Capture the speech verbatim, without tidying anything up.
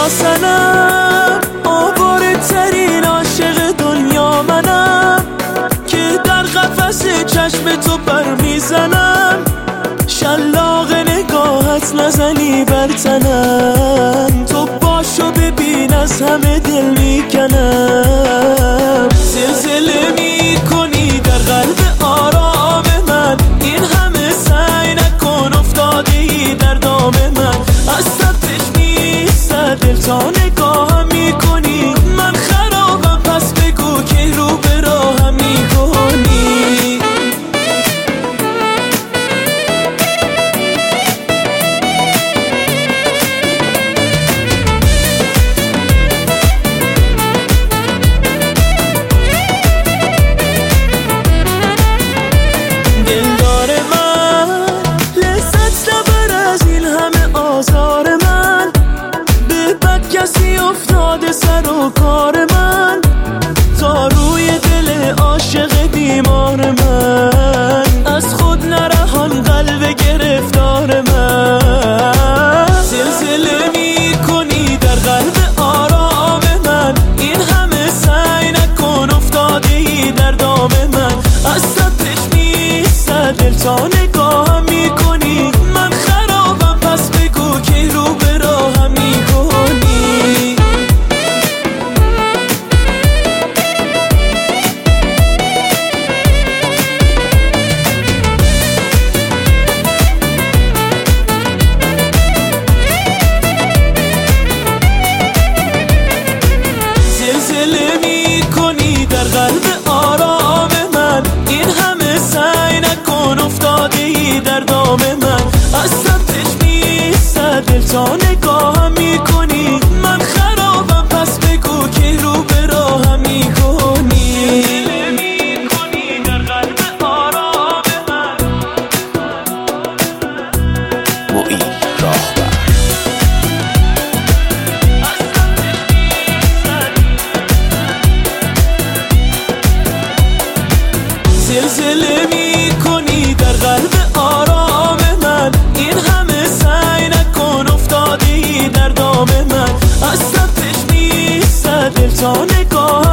سنم، آواره ترین عاشق دنیا منم، که در قفس چشم تو پر میزنم، شلاق نگاهت نزنی بر تنم، تو باشو ببین از همه دل میکنم. زلزله میکنی در قلب آرام من، این همه سعی نکن افتاده ای در دام من، از سبتش میسته دل تا نگاهم میکنی، من خرابم پس بگو که رو به راهم میکنی. کسی افتاده سر و کار من، تا روی دل عاشق بیمار من، از خود نرهان قلب گرفتار من. زلزله میکنی در قلب آرام من، این همه سعی نکن افتاده ای در دام من، از سطحش میسته دل تا نگاهم میکنی، من خرابم پس بگو که رو به راهم میکنی. زلزله میکنی در قلب آرام من، این همه سعی نکن افتاده ای در دام من، از سمتش میسته دل تا نگاهم میکنی، من خرابم پس بگو که رو به راهم میکنی. زلزله میکنی در قلب آرام من. معین راهبر. زلزله میکنی در قلب آرام من، این همه سعی نکن افتاده ای در دام من، از سمتش میسته دل تا نگاهم